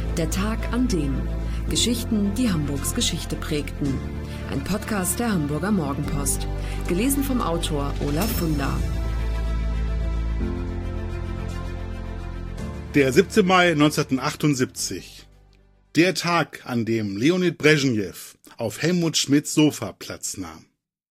Der Tag an dem. Geschichten, die Hamburgs Geschichte prägten. Ein Podcast der Hamburger Morgenpost. Gelesen vom Autor Olaf Funder. Der 7. Mai 1978. Der Tag, an dem Leonid Brezhnew auf Helmut Schmidts Sofa Platz nahm.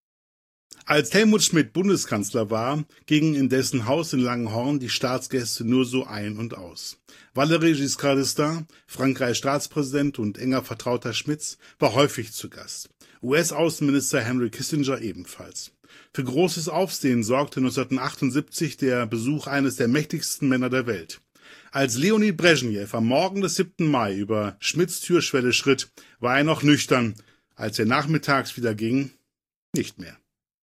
Als Helmut Schmidt Bundeskanzler war, gingen in dessen Haus in Langenhorn die Staatsgäste nur so ein und aus. Valéry Giscard d'Estaing, Frankreichs Staatspräsident und enger Vertrauter Schmidts, war häufig zu Gast. US-Außenminister Henry Kissinger ebenfalls. Für großes Aufsehen sorgte 1978 der Besuch eines der mächtigsten Männer der Welt. Als Leonid Brezhnew am Morgen des 7. Mai über Schmidts Türschwelle schritt, war er noch nüchtern, als er nachmittags wieder ging, nicht mehr.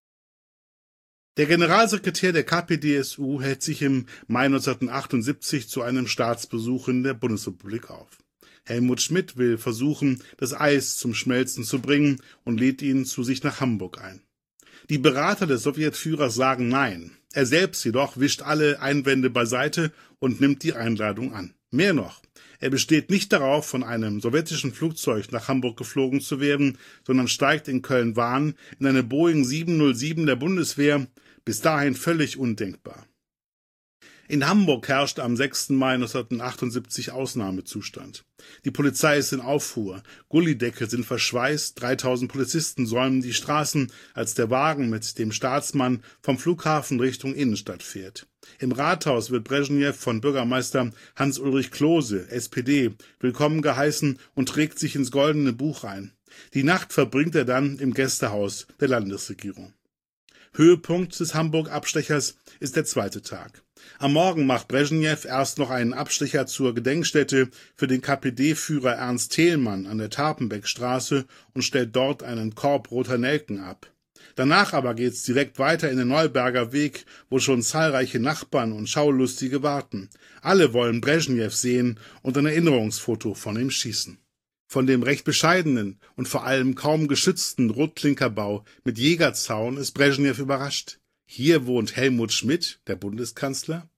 Der Generalsekretär der KPdSU hält sich im Mai 1978 zu einem Staatsbesuch in der Bundesrepublik auf. Helmut Schmidt will versuchen, das Eis zum Schmelzen zu bringen und lädt ihn zu sich nach Hamburg ein. Die Berater des Sowjetführers sagen Nein. Er selbst jedoch wischt alle Einwände beiseite und nimmt die Einladung an. Mehr noch, er besteht nicht darauf, von einem sowjetischen Flugzeug nach Hamburg geflogen zu werden, sondern steigt in Köln-Wahn in eine Boeing 707 der Bundeswehr, bis dahin völlig undenkbar. In Hamburg herrscht am 6. Mai 1978 Ausnahmezustand. Die Polizei ist in Aufruhr, Gullideckel sind verschweißt, 3000 Polizisten säumen die Straßen, als der Wagen mit dem Staatsmann vom Flughafen Richtung Innenstadt fährt. Im Rathaus wird Brezhnew von Bürgermeister Hans-Ulrich Klose, SPD, willkommen geheißen und trägt sich ins Goldene Buch ein. Die Nacht verbringt er dann im Gästehaus der Landesregierung. Höhepunkt des Hamburg-Abstechers ist der zweite Tag. Am Morgen macht Brezhnew erst noch einen Abstecher zur Gedenkstätte für den KPD-Führer Ernst Thälmann an der Tapenbeckstraße und stellt dort einen Korb roter Nelken ab. Danach aber geht's direkt weiter in den Neuberger Weg, wo schon zahlreiche Nachbarn und Schaulustige warten. Alle wollen Brezhnew sehen und ein Erinnerungsfoto von ihm schießen. Von dem recht bescheidenen und vor allem kaum geschützten Rotklinkerbau mit Jägerzaun ist Brezhnew überrascht. Hier wohnt Helmut Schmidt, der Bundeskanzler?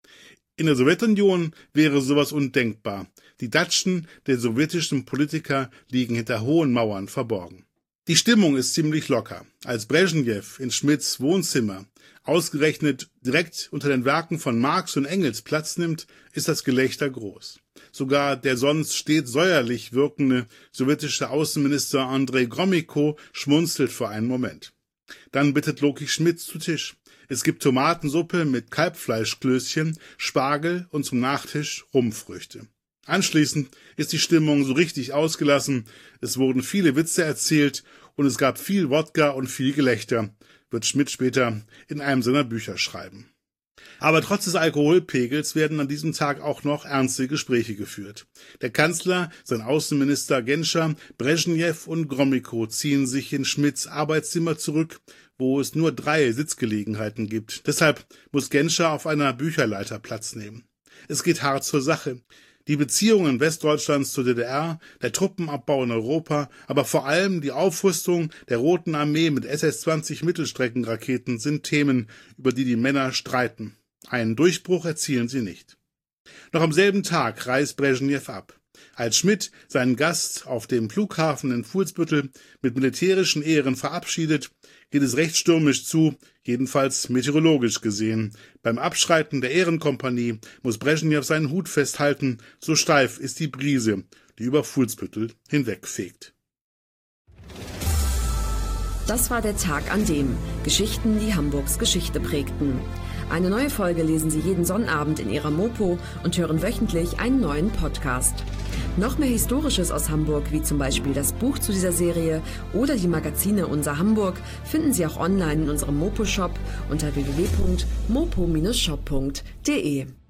In der Sowjetunion wäre sowas undenkbar. Die Datschen der sowjetischen Politiker liegen hinter hohen Mauern verborgen. Die Stimmung ist ziemlich locker. Als Brezhnew in Schmidts Wohnzimmer ausgerechnet direkt unter den Werken von Marx und Engels Platz nimmt, ist das Gelächter groß. Sogar der sonst stets säuerlich wirkende sowjetische Außenminister Andrei Gromyko schmunzelt für einen Moment. Dann bittet Loki Schmidt zu Tisch. Es gibt Tomatensuppe mit Kalbfleischklößchen, Spargel und zum Nachtisch Rumfrüchte. Anschließend ist die Stimmung so richtig ausgelassen, es wurden viele Witze erzählt und es gab viel Wodka und viel Gelächter, wird Schmidt später in einem seiner Bücher schreiben. Aber trotz des Alkoholpegels werden an diesem Tag auch noch ernste Gespräche geführt. Der Kanzler, sein Außenminister Genscher, Brezhnew und Gromyko ziehen sich in Schmidts Arbeitszimmer zurück, wo es nur 3 Sitzgelegenheiten gibt. Deshalb muss Genscher auf einer Bücherleiter Platz nehmen. Es geht hart zur Sache. Die Beziehungen Westdeutschlands zur DDR, der Truppenabbau in Europa, aber vor allem die Aufrüstung der Roten Armee mit SS-20 Mittelstreckenraketen sind Themen, über die die Männer streiten. Einen Durchbruch erzielen sie nicht. Noch am selben Tag reist Brezhnew ab. Als Schmidt seinen Gast auf dem Flughafen in Fuhlsbüttel mit militärischen Ehren verabschiedet, geht es recht stürmisch zu, jedenfalls meteorologisch gesehen. Beim Abschreiten der Ehrenkompanie muss Brezhnew seinen Hut festhalten, so steif ist die Brise, die über Fuhlsbüttel hinwegfegt. Das war der Tag an dem. Geschichten, die Hamburgs Geschichte prägten. Eine neue Folge lesen Sie jeden Sonnabend in Ihrer Mopo und hören wöchentlich einen neuen Podcast. Noch mehr Historisches aus Hamburg, wie zum Beispiel das Buch zu dieser Serie oder die Magazine Unser Hamburg, finden Sie auch online in unserem Mopo-Shop unter www.mopo-shop.de.